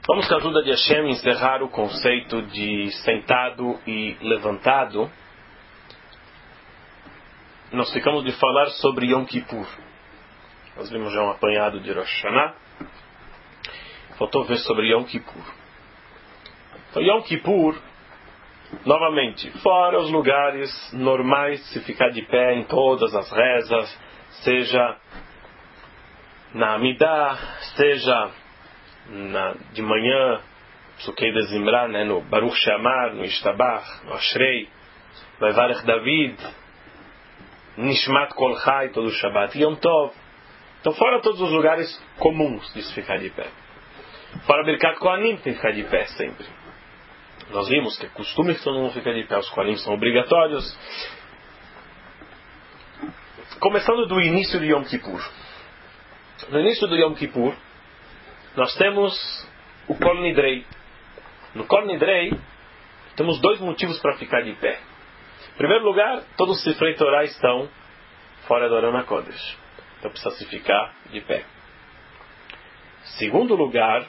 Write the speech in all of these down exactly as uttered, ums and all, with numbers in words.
Vamos, com a ajuda de Hashem, encerrar o conceito de sentado e levantado. Nós ficamos de falar sobre Yom Kippur. Nós vimos já um apanhado de Rosh Hashanah. Faltou ver sobre Yom Kippur. Então, Yom Kippur, novamente, fora os lugares normais de se ficar de pé em todas as rezas, seja na Amidah, seja na, de manhã, Psukei de Zimra, né, no Baruch She'amar, no Ishtabach, no Ashrei, no Evarech David, Nishmat Kol Chai, todo o Shabbat, Yom Tov. Então, fora todos os lugares comuns de se ficar de pé. Fora Birkat Kohanim, tem que ficar de pé sempre. Nós vimos que é costume que todo mundo fica de pé, os Kohanim são obrigatórios. Começando do início de Yom Kippur. No início do Yom Kippur, nós temos o Kol Nidrei. No Kol Nidrei, temos dois motivos para ficar de pé. Em primeiro lugar, todos os Sifrei Torah estão fora do Aron HaKodesh. Então precisa se ficar de pé. Segundo lugar,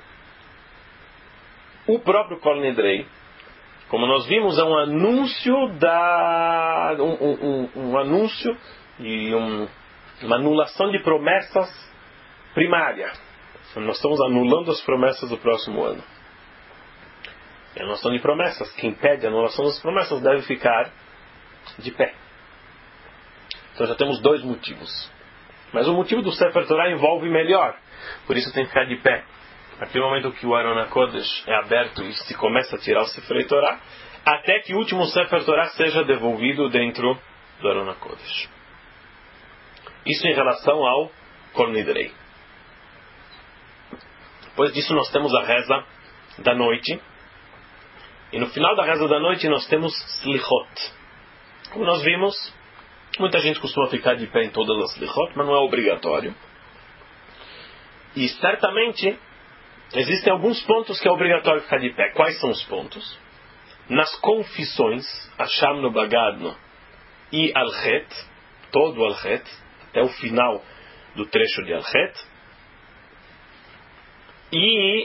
o próprio Kol Nidrei, como nós vimos, é um anúncio da um, um, um, um anúncio e um, uma anulação de promessas primária. Nós estamos anulando as promessas do próximo ano. E a anulação de promessas, quem pede a anulação das promessas deve ficar de pé. Então já temos dois motivos. Mas o motivo do Sefer Torah envolve melhor. Por isso tem que ficar de pé. A partir do momento que o Aron HaKodesh é aberto e se começa a tirar o Sefer Torah, até que o último Sefer Torah seja devolvido dentro do Aron HaKodesh. Isso em relação ao Kol Nidrei. Depois disso nós temos a reza da noite. E no final da reza da noite nós temos Slichot. Como nós vimos, muita gente costuma ficar de pé em todas as Slichot, mas não é obrigatório. E certamente existem alguns pontos que é obrigatório ficar de pé. Quais são os pontos? Nas confissões, Asham no Bagadno e Al-Het, todo Al-Het, até o final do trecho de Al-Het. E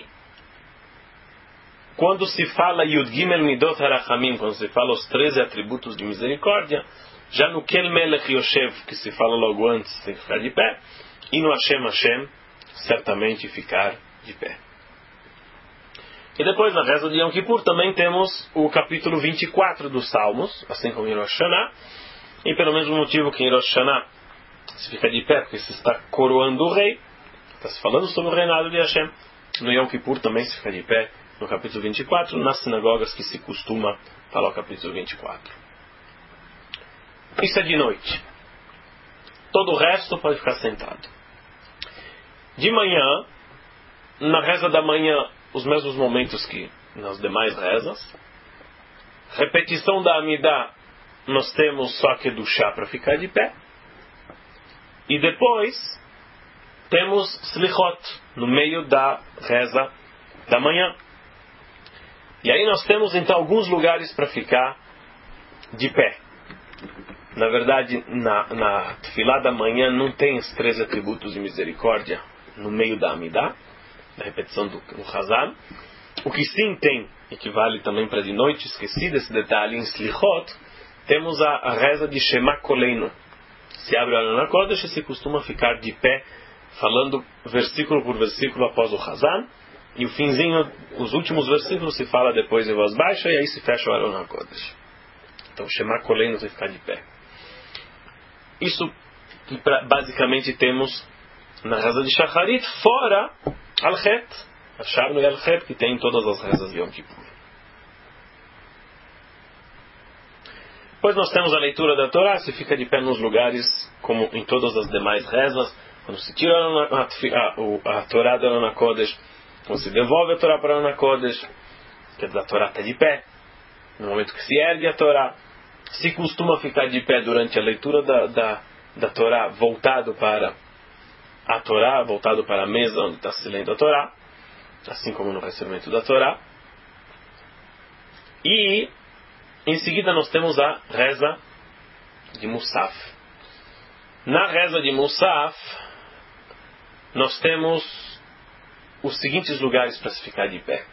quando se fala Yud Gimel Midot HaRachamim, quando se fala os treze atributos de misericórdia, já no Kel Melech Yoshev, que se fala logo antes, tem que ficar de pé, e no Hashem Hashem, certamente ficar de pé. E depois, na reza de Yom Kippur, também temos o capítulo vinte e quatro dos Salmos, assim como em Rosh Hashanah, e pelo mesmo motivo que em Rosh Hashanah se fica de pé, porque se está coroando o rei, está se falando sobre o reinado de Hashem. No Yom Kippur também se fica de pé, no capítulo vinte e quatro, nas sinagogas que se costuma falar o capítulo vinte e quatro. Isso é de noite. Todo o resto pode ficar sentado. De manhã, na reza da manhã, os mesmos momentos que nas demais rezas. Repetição da Amidah, nós temos só que do chá para ficar de pé. E depois temos Slichot, no meio da reza da manhã. E aí nós temos então alguns lugares para ficar de pé. Na verdade, na, na Tefilá da manhã não tem os três atributos de misericórdia no meio da Amidah, na repetição do, do Hazan. O que sim tem, e que vale também para de noite, esqueci desse detalhe, em Slichot, temos a, a reza de Shema Koleinu. Se abre o Aron HaKodesh e se costuma ficar de pé, falando versículo por versículo após o Hazan, e o finzinho, os últimos versículos se fala depois em voz baixa, e aí se fecha o Aron HaKodesh. Então, Shema Koleinu tem que ficar de pé. Isso que pra, basicamente temos na reza de Shacharit, fora Al-Het, Hashavnu e Al-Het, que tem em todas as rezas de Yom Kippur. Depois nós temos a leitura da Torá, se fica de pé nos lugares, como em todas as demais rezas. Quando se tira a, a, a Torá da Aron HaKodesh, quando se devolve a Torá para a Aron HaKodesh, quer dizer, a Torá está de pé. No momento que se ergue a Torá, se costuma ficar de pé durante a leitura da, da, da Torá, voltado para a Torá, voltado para a mesa onde está se lendo a Torá, assim como no recebimento da Torá. E em seguida nós temos a reza de Musaf. Na reza de Musaf nós temos os seguintes lugares para se ficar de pé.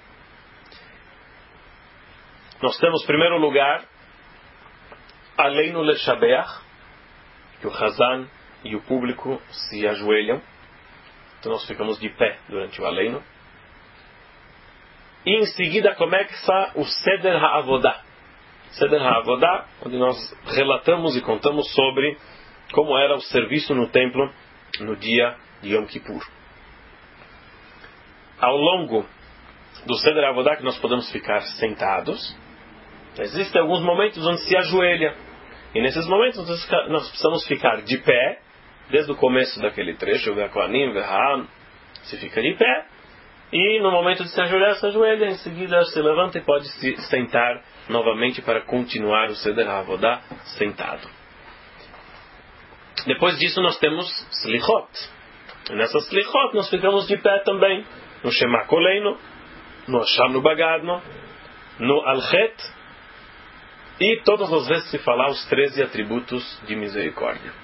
Nós temos, em primeiro lugar, Aleinu Leshabeach, que o Hazan e o público se ajoelham. Então nós ficamos de pé durante o Aleinu. E em seguida começa o Seder HaAvodah. Seder HaAvodah, onde nós relatamos e contamos sobre como era o serviço no templo no dia de Yom Kippur. Ao longo do Seder HaAvodah que nós podemos ficar sentados, existem alguns momentos onde se ajoelha. E nesses momentos nós precisamos ficar de pé, desde o começo daquele trecho, Ve'akohanim, Ve'ha'am, se fica de pé, e no momento de se ajoelhar, se ajoelha, em seguida se levanta e pode se sentar novamente para continuar o Seder HaAvodah sentado. Depois disso nós temos Slichot. E nessas Slichot nós ficamos de pé também, no Shema Koleinu, no Hasham no Bagadno, no Al-Chet, e todas as vezes se falar os treze atributos de misericórdia.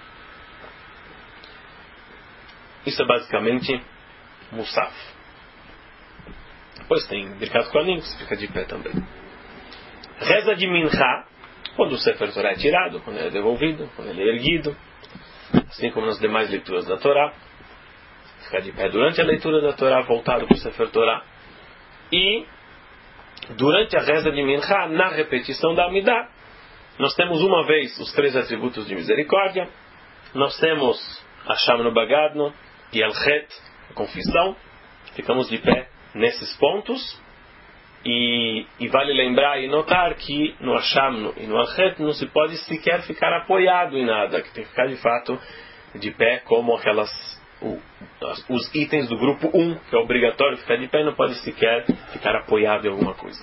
Isso é basicamente Musaf. Depois tem Birkat Kohanim, que se fica de pé também. Reza de Mincha, quando o Sefer Torah é tirado, quando ele é devolvido, quando ele é erguido, assim como nas demais leituras da Torá. Ficar de pé durante a leitura da Torá, voltado para o Sefer Torah. E durante a reza de Mincha, na repetição da Amidah, nós temos uma vez os três atributos de misericórdia, nós temos Hasham no Bagadno e Al-Chet, a confissão. Ficamos de pé nesses pontos, e, e vale lembrar e notar que no Hasham e no Al-Chet não se pode sequer ficar apoiado em nada, que tem que ficar de fato de pé como aquelas o, os itens do grupo um, que é obrigatório ficar de pé, não pode sequer ficar apoiado em alguma coisa.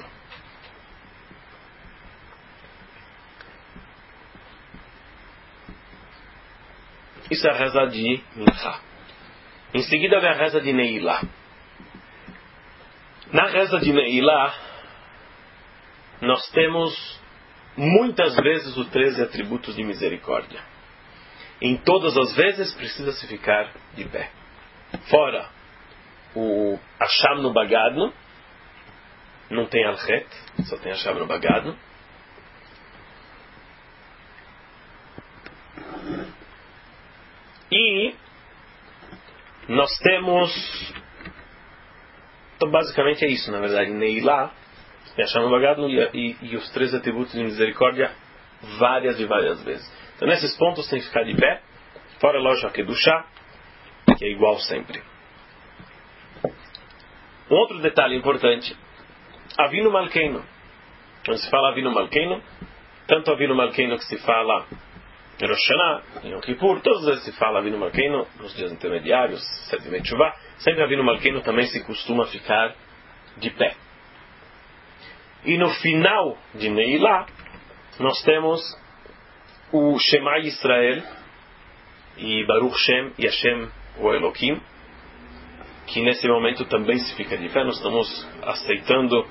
Isso é a reza de Mincha. Em seguida vem a reza de Neilá. Na reza de Neilá, nós temos muitas vezes os treze atributos de misericórdia. Em todas as vezes precisa-se ficar de pé. Fora o Hasham no Bagadno, não tem Al-Chet, só tem Hasham no Bagadno. E nós temos, então basicamente é isso, na verdade, Neilá, Hasham no Bagadno e, e, e os três atributos de misericórdia várias e várias vezes. Então nesses pontos tem que ficar de pé, fora lógico a Kedushá, que é igual sempre. Um outro detalhe importante, Avinu Malkeinu. Quando se fala Avinu Malkeinu, tanto Avinu Malkeinu que se fala em Rosh Hashanah, em Yom Kippur, todas as vezes se fala Avinu Malkeinu, nos dias intermediários, Sete Yemei Teshuvah, sempre Avinu Malkeinu também se costuma ficar de pé. E no final de Neilá, nós temos o Shema Yisrael e Baruch Shem e Hashem o Elohim, que nesse momento também se fica de pé. Nós estamos aceitando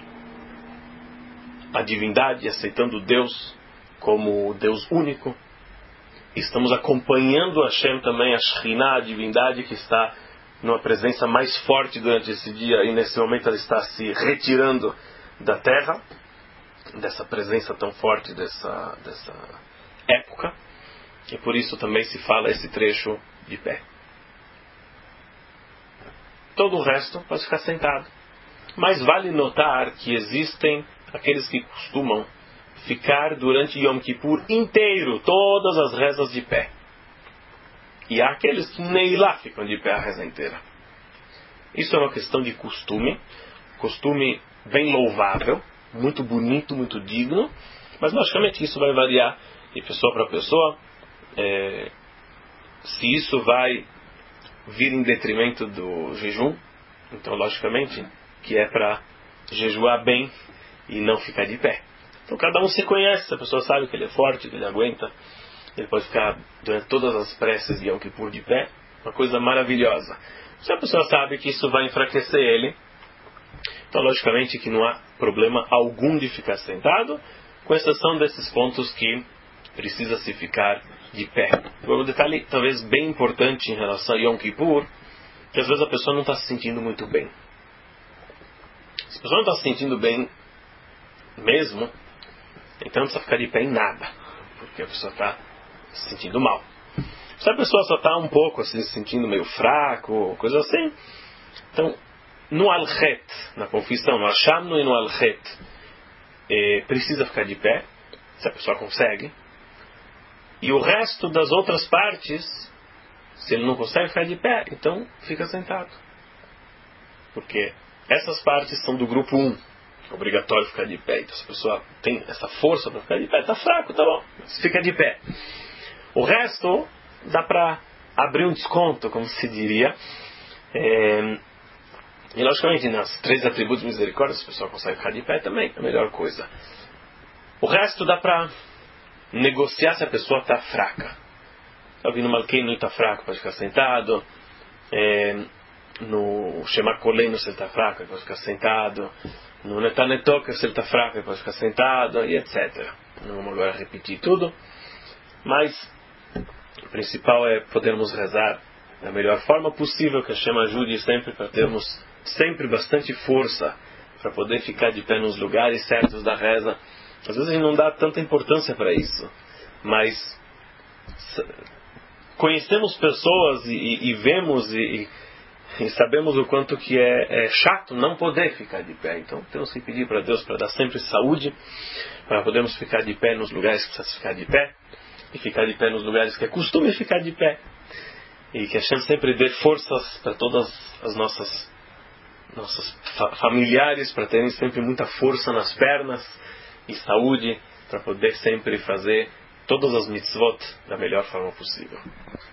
a divindade, aceitando Deus como Deus único. Estamos acompanhando Hashem também, a Shekhinah, a divindade que está numa presença mais forte durante esse dia, e nesse momento ela está se retirando da terra, dessa presença tão forte, dessa, dessa época, e por isso também se fala esse trecho de pé. Todo o resto pode ficar sentado, mas vale notar que existem aqueles que costumam ficar durante Yom Kippur inteiro, todas as rezas de pé, e há aqueles que nem lá ficam de pé a reza inteira. Isso é uma questão de costume, costume bem louvável, muito bonito, muito digno, mas logicamente isso vai variar de pessoa para pessoa. É, se isso vai vir em detrimento do jejum, então logicamente que é para jejuar bem e não ficar de pé. Então cada um se conhece, se a pessoa sabe que ele é forte, que ele aguenta, ele pode ficar durante todas as preces de Yom Kippur de pé, uma coisa maravilhosa. Se a pessoa sabe que isso vai enfraquecer ele, então logicamente que não há problema algum de ficar sentado, com exceção desses pontos que precisa se ficar de pé. Um detalhe talvez bem importante em relação a Yom Kippur que às vezes a pessoa não está se sentindo muito bem. Se a pessoa não está se sentindo bem mesmo, então não precisa ficar de pé em nada, porque a pessoa está se sentindo mal. Se a pessoa só está um pouco assim, se sentindo meio fraco, coisa assim, então no Al-Chet, na confissão, no Hashamnu e no Al-Chet, eh, precisa ficar de pé, se a pessoa consegue. E o resto das outras partes, se ele não consegue ficar de pé, então fica sentado. Porque essas partes são do grupo um, que é obrigatório ficar de pé. Então se a pessoa tem essa força para ficar de pé, está fraco, tá bom, mas fica de pé. O resto dá para abrir um desconto, como se diria. É, e logicamente nas três atributos de misericórdia, se a pessoa consegue ficar de pé também, é a melhor coisa. O resto dá para negociar se a pessoa está fraca. Está ouvindo Malkeinu e está fraco, pode ficar sentado. É, no Shema Koleinu, se ele está fraco, ele pode ficar sentado. No Netanetoker, se ele está fraco, ele pode ficar sentado, e etcétera. Não vamos agora repetir tudo. Mas o principal é podermos rezar da melhor forma possível, que a Hashem ajude sempre para termos sempre bastante força para poder ficar de pé nos lugares certos da reza. Às vezes a gente não dá tanta importância para isso, mas conhecemos pessoas e, e, e vemos e, e sabemos o quanto que é, é chato não poder ficar de pé. Então temos que pedir para Deus para dar sempre saúde, para podermos ficar de pé nos lugares que precisa ficar de pé, e ficar de pé nos lugares que é costume ficar de pé. E que a gente sempre dê forças para todas as nossas nossos fa- familiares, para terem sempre muita força nas pernas e saúde, para poder sempre fazer todas as mitzvot da melhor forma possível.